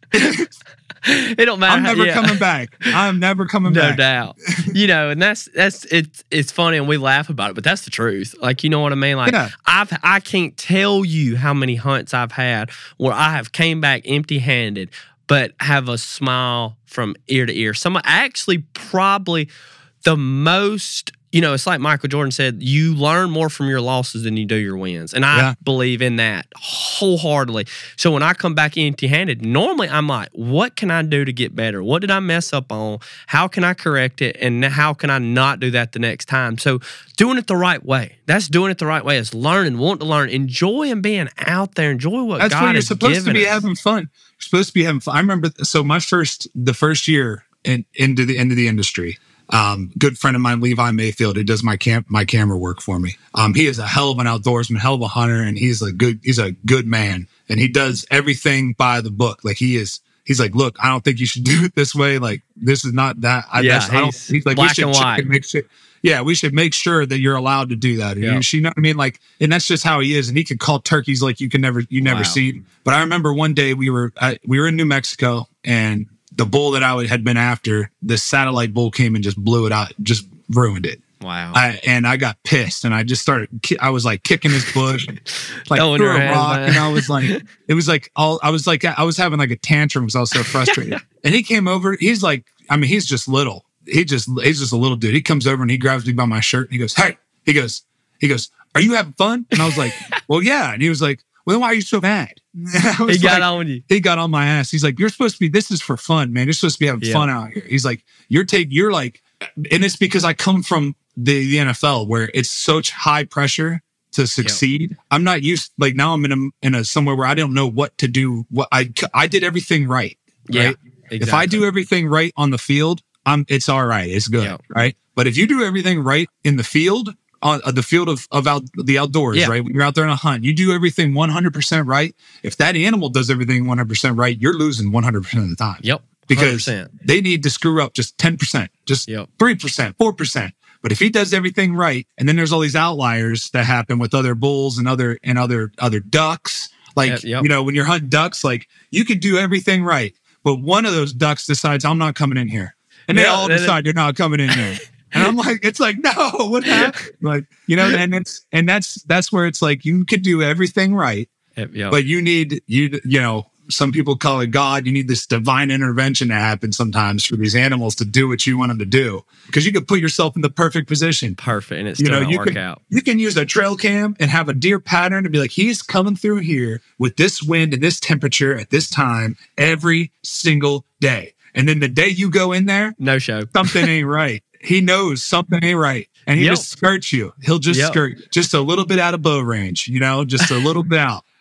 it don't matter. I'm never yeah. coming back. I'm never coming no back. No doubt. You know, and that's that's it's it's funny and we laugh about it, but that's the truth. Like, you know what I mean? Like yeah. I've I can't tell you how many hunts I've had where I have came back empty-handed, but have a smile from ear to ear. Some actually probably the most. You know, it's like Michael Jordan said, you learn more from your losses than you do your wins. And I yeah. believe in that wholeheartedly. So when I come back empty-handed, normally I'm like, what can I do to get better? What did I mess up on? How can I correct it? And how can I not do that the next time? So doing it the right way. That's doing it the right way. It's learning, wanting to learn, enjoying being out there, enjoy what That's God when you're has supposed to be us. having fun. You're supposed to be having fun. I remember, so my first, the first year in, into the end of the industry, Um, good friend of mine, Levi Mayfield, who does my camp, my camera work for me. Um, he is a hell of an outdoorsman, hell of a hunter, and he's a good, he's a good man, and he does everything by the book. Like he is, he's like, look, I don't think you should do it this way. Like this is not that. I, yeah, that's, I don't, he's, he's like, black we should and white. Make sure, yeah, we should make sure that you're allowed to do that. Yeah. You, you know what I mean? Like, and that's just how he is. And he could call turkeys like you can never, you never Wow. see. But I remember one day we were, I, we were in New Mexico, and the bull that I had been after, this satellite bull came and just blew it out, just ruined it. Wow. I, and I got pissed, and I just started, I was like kicking his bush, like Throwing threw a your rock, hands, and I was like, it was like, all, I was like, I was having like a tantrum because I was so frustrated. And he came over, he's like, I mean, he's just little. He just, he's just a little dude. He comes over and he grabs me by my shirt and he goes, hey, he goes, he goes, are you having fun? And I was like, well, yeah. And he was like, well, then why are you so mad? He got like, on you. He got on my ass. He's like, you're supposed to be, this is for fun, man. You're supposed to be having yeah. fun out here. He's like, you're taking, you're like, and it's because I come from the, the N F L where it's such high pressure to succeed. Yep. I'm not used, like now I'm in a, in a somewhere where I don't know what to do. What I, I did everything right. Yeah, right. Exactly. If I do everything right on the field, I'm, it's all right. It's good. Yep. Right. But if you do everything right in the field, on uh, the field of, of out, the outdoors, yeah. right? When you're out there on a hunt, you do everything one hundred percent right. If that animal does everything one hundred percent right, you're losing one hundred percent of the time. Yep. Because one hundred percent. They need to screw up just ten percent, just yep. three percent, four percent. But if he does everything right, and then there's all these outliers that happen with other bulls and other, and other, other ducks, like, yep, yep. you know, when you're hunting ducks, like you could do everything right, but one of those ducks decides, I'm not coming in here. And they yeah, all decide they're not coming in here. And I'm like, it's like, no, what happened? Like, you know, and it's, and that's, that's where it's like, you could do everything right, yep, yep. but you need, you, you know, some people call it God. You need this divine intervention to happen sometimes for these animals to do what you want them to do. Because you could put yourself in the perfect position. Perfect. And it's still you know, you work can, out. You can use a trail cam and have a deer pattern and be like, he's coming through here with this wind and this temperature at this time every single day. And then the day you go in there, no show. Something ain't right. He knows something ain't right. And he yep. just skirts you. He'll just yep. skirt just a little bit out of bow range, you know, just a little bit out.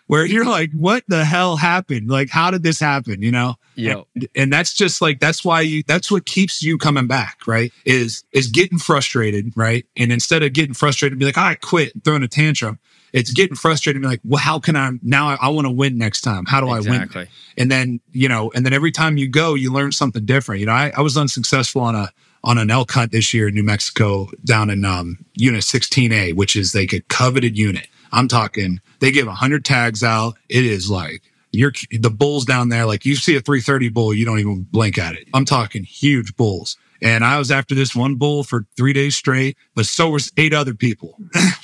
where you're like, what the hell happened? Like, how did this happen? You know? Yeah. And, and that's just like, that's why you, that's what keeps you coming back, right? Is, is getting frustrated, right? And instead of getting frustrated, be like, I quit, throwing a tantrum. It's getting frustrated and be like, well, how can I, now I, I want to win next time. How do exactly. I win? And then, you know, and then every time you go, you learn something different. You know, I, I was unsuccessful on a, on an elk hunt this year in New Mexico down in um, unit sixteen A, which is like a coveted unit. I'm talking, they give one hundred tags out. It is like, you're the bulls down there, like you see a three thirty bull, you don't even blink at it. I'm talking huge bulls. And I was after this one bull for three days straight, but so was eight other people.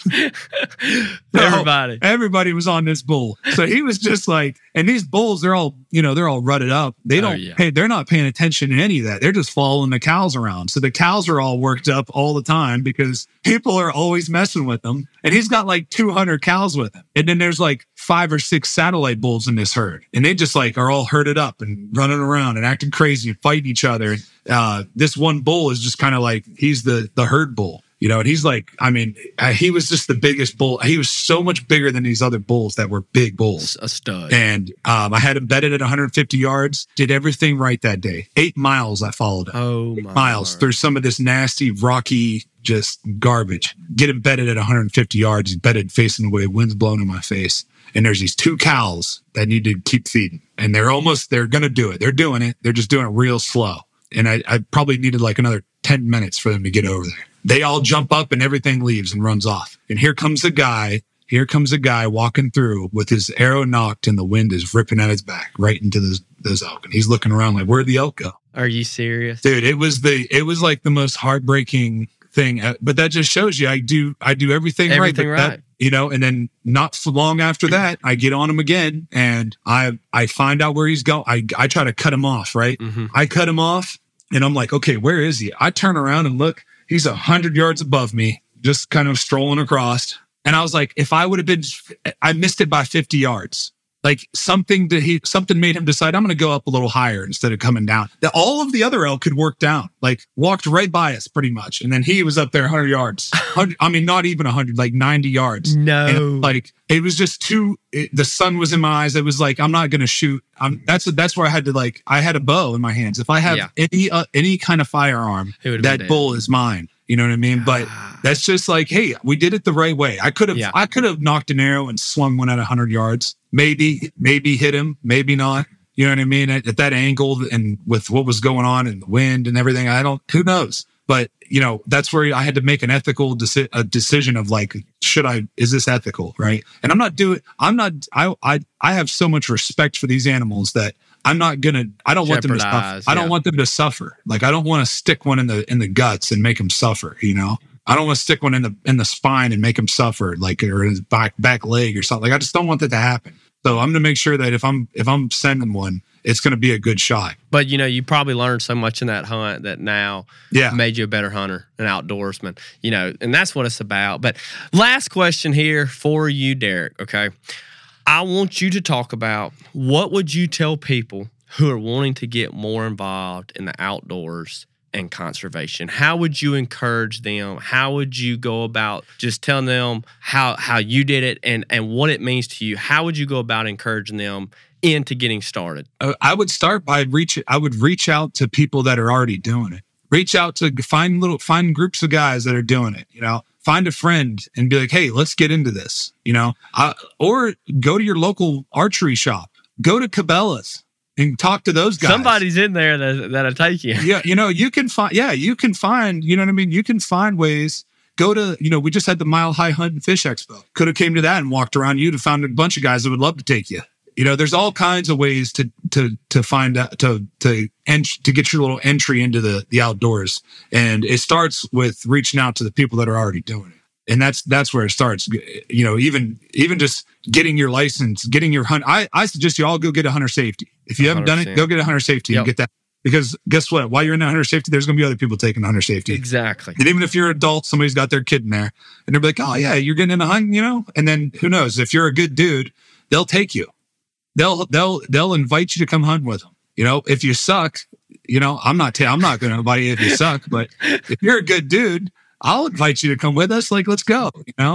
Everybody. So everybody was on this bull. So he was just like, and these bulls, they're all, you know, they're all rutted up. They don't, oh, yeah. hey, they're not paying attention to any of that. They're just following the cows around. So the cows are all worked up all the time because people are always messing with them. And he's got like two hundred cows with him. And then there's like five or six satellite bulls in this herd. And they just like are all herded up and running around and acting crazy and fighting each other. Uh, this one bull is just kind of like, he's the, the herd bull, you know, and he's like, I mean, uh, he was just the biggest bull. He was so much bigger than these other bulls that were big bulls. A stud. And um, I had him bedded at one hundred fifty yards, did everything right that day. Eight miles I followed him. Oh, Eight my miles Lord. Through some of this nasty, rocky, just garbage. Get him bedded at one hundred fifty yards. He's bedded facing away, wind's blowing in my face. And there's these two cows that need to keep feeding. And they're almost, they're going to do it. They're doing it. They're just doing it real slow. And I, I probably needed like another ten minutes for them to get over there. They all jump up and everything leaves and runs off. And here comes a guy, here comes a guy walking through with his arrow knocked and the wind is ripping at his back right into those, those elk. And he's looking around like, where'd the elk go? Are you serious? Dude, it was the, it was like the most heartbreaking thing. But that just shows you I do, I do everything, everything right. right. That, you know, and then not so long after that, I get on him again and I, I find out where he's going. I, I try to cut him off, right? Mm-hmm. I cut him off. And I'm like, okay, where is he? I turn around and look, he's a hundred yards above me, just kind of strolling across. And I was like, if I would have been, I missed it by fifty yards. Like something that he, something made him decide I'm going to go up a little higher instead of coming down. That all of the other elk could work down, like walked right by us pretty much. And then he was up there one hundred yards. one hundred, I mean, not even one hundred, like ninety yards. No. And like, it was just too, it, the sun was in my eyes. It was like, I'm not going to shoot. I'm, that's, that's where I had to like, I had a bow in my hands. If I have Yeah. any, uh, any kind of firearm, that bull is mine. You know what I mean? But that's just like, hey, we did it the right way. I could have, Yeah. I could have knocked an arrow and swung one at one hundred yards. Maybe, maybe hit him, maybe not. You know what I mean? At, at that angle and with what was going on and the wind and everything, I don't, who knows? But, you know, that's where I had to make an ethical deci- a decision of like, should I, is this ethical? Right. And I'm not doing, I'm not, I, I, I have so much respect for these animals that I'm not going to, I don't want them to suffer. I don't yeah. want them to suffer. Like, I don't want to stick one in the, in the guts and make them suffer, you know? I don't want to stick one in the, in the spine and make them suffer, like, or his back, back leg or something. Like, I just don't want that to happen. So I'm going to make sure that if I'm, if I'm sending one, it's going to be a good shot. But, you know, you probably learned so much in that hunt that now yeah. made you a better hunter, an outdoorsman, you know, and that's what it's about. But last question here for you, Derek, okay? I want you to talk about what would you tell people who are wanting to get more involved in the outdoors and conservation? How would you encourage them? How would you go about just telling them how how you did it and, and what it means to you? How would you go about encouraging them into getting started? Uh, I would start by reach. I would reach out to people that are already doing it. Reach out to find little, find groups of guys that are doing it. You know, find a friend and be like, hey, let's get into this. You know, uh, or go to your local archery shop. Go to Cabela's and talk to those guys. Somebody's in there that, that'll take you. Yeah, you know, you can find, yeah, you can find, you know what I mean? You can find ways. Go to, you know, we just had the Mile High Hunt and Fish Expo. Could have came to that and walked around. You'd have found a bunch of guys that would love to take you. You know, there's all kinds of ways to to to find out, to to ent- to get your little entry into the the outdoors. And it starts with reaching out to the people that are already doing it. And that's that's where it starts. You know, even even just getting your license, getting your hunt. I, I suggest you all go get a hunter safety. If you haven't done it, go get a hunter safety Yep. and get that. Because guess what? While you're in the hunter safety, there's going to be other people taking the hunter safety. Exactly. And even if you're an adult, somebody's got their kid in there. And they'll be like, oh, yeah, you're getting in a hunt, you know? And then who knows? If you're a good dude, they'll take you. They'll they'll they'll invite you to come hunt with them. You know, if you suck, you know, I'm not ta- I'm not going to invite you if you suck. But if you're a good dude, I'll invite you to come with us. Like, let's go. You know,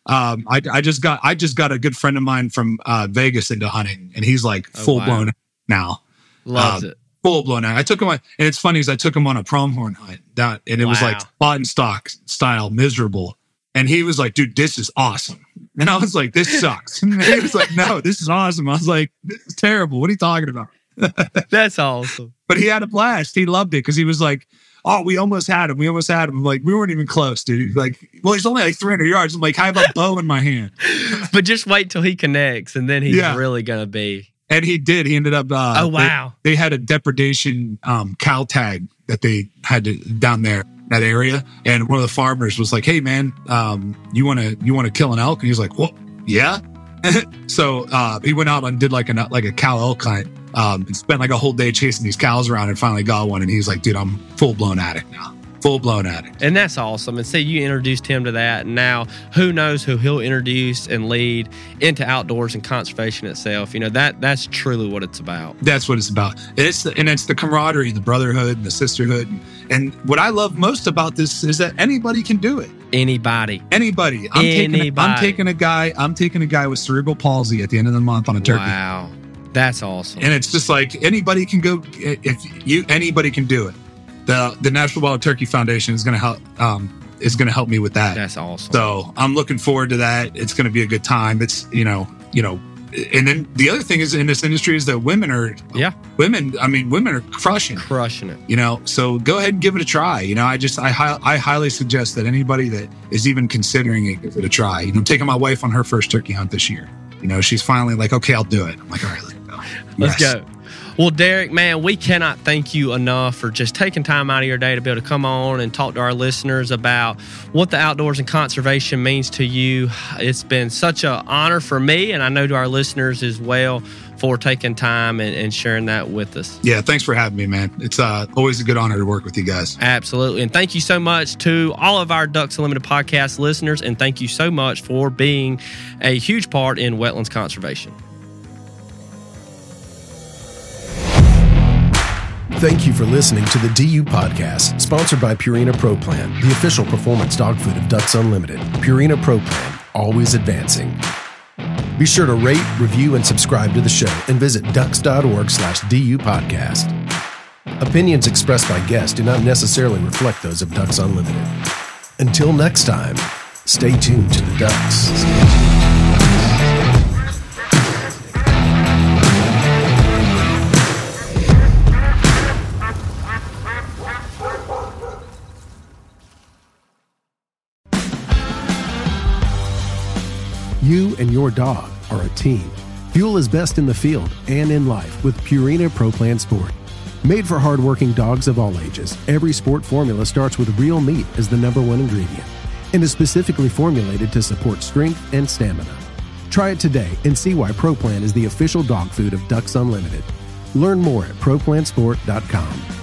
Um, I, I just got I just got a good friend of mine from uh, Vegas into hunting, and he's like Oh, full wow. blown now. Loves Uh, it. Full blown out. I took him on, and it's funny is I took him on a pronghorn hunt down, and it was Wow. like spot and stock style, miserable. And he was like, "Dude, this is awesome." And I was like, "This sucks." And he was like, "No, this is awesome." I was like, "This is terrible. What are you talking about?" That's awesome. But he had a blast. He loved it because he was like, "Oh, we almost had him. We almost had him." I'm like, we weren't even close, dude. Like, well, he's only like three hundred yards. I'm like, I have a bow in my hand. But just wait till he connects, and then he's Yeah. really gonna be. And he did. He ended up. Uh, Oh, wow. They, they had a depredation um, cow tag that they had to, down there that area, and one of the farmers was like, "Hey, man, um, you want to you want to kill an elk?" And he's like, "Well, yeah." So uh, he went out and did like a like a cow elk hunt, um, and spent like a whole day chasing these cows around, and finally got one. And he's like, "Dude, I'm full blown addict now." Full blown addict. And that's awesome. And see, you introduced him to that. And now who knows who he'll introduce and lead into outdoors and conservation itself. You know, that that's truly what it's about. That's what it's about. It's the, and it's the camaraderie, the brotherhood, and the sisterhood. And what I love most about this is that anybody can do it. Anybody. Anybody. I'm taking. A, I'm Anybody. taking a guy. I'm taking a guy with cerebral palsy at the end of the month on a turkey. Wow. That's awesome. And it's just like anybody can go. If you anybody can do it. The the National Wild Turkey Foundation is going to help. Um, is going to help me with that. That's awesome. So I'm looking forward to that. It's going to be a good time. It's you know you know. And then the other thing is in this industry is that women are. Yeah. Women. I mean, women are crushing. Crushing it. You know, so go ahead and give it a try. You know, I just I hi- I highly suggest that anybody that is even considering it give it a try. You know, taking my wife on her first turkey hunt this year. You know, she's finally like, okay, I'll do it. I'm like, all right, let's go. Let's Yes. go. Well, Derek, man, we cannot thank you enough for just taking time out of your day to be able to come on and talk to our listeners about what the outdoors and conservation means to you. It's been such an honor for me, and I know to our listeners as well, for taking time and, and sharing that with us. Yeah, thanks for having me, man. It's uh, always a good honor to work with you guys. Absolutely. And thank you so much to all of our Ducks Unlimited podcast listeners, and thank you so much for being a huge part in wetlands conservation. Thank you for listening to the D U Podcast, sponsored by Purina Pro Plan, the official performance dog food of Ducks Unlimited. Purina Pro Plan, always advancing. Be sure to rate, review, and subscribe to the show, and visit ducks.org slash DU podcast. Opinions expressed by guests do not necessarily reflect those of Ducks Unlimited. Until next time, stay tuned to the Ducks. You and your dog are a team. Fuel is best in the field and in life with Purina Pro Plan Sport. Made for hardworking dogs of all ages, every sport formula starts with real meat as the number one ingredient and is specifically formulated to support strength and stamina. Try it today and see why Pro Plan is the official dog food of Ducks Unlimited. Learn more at pro plan sport dot com.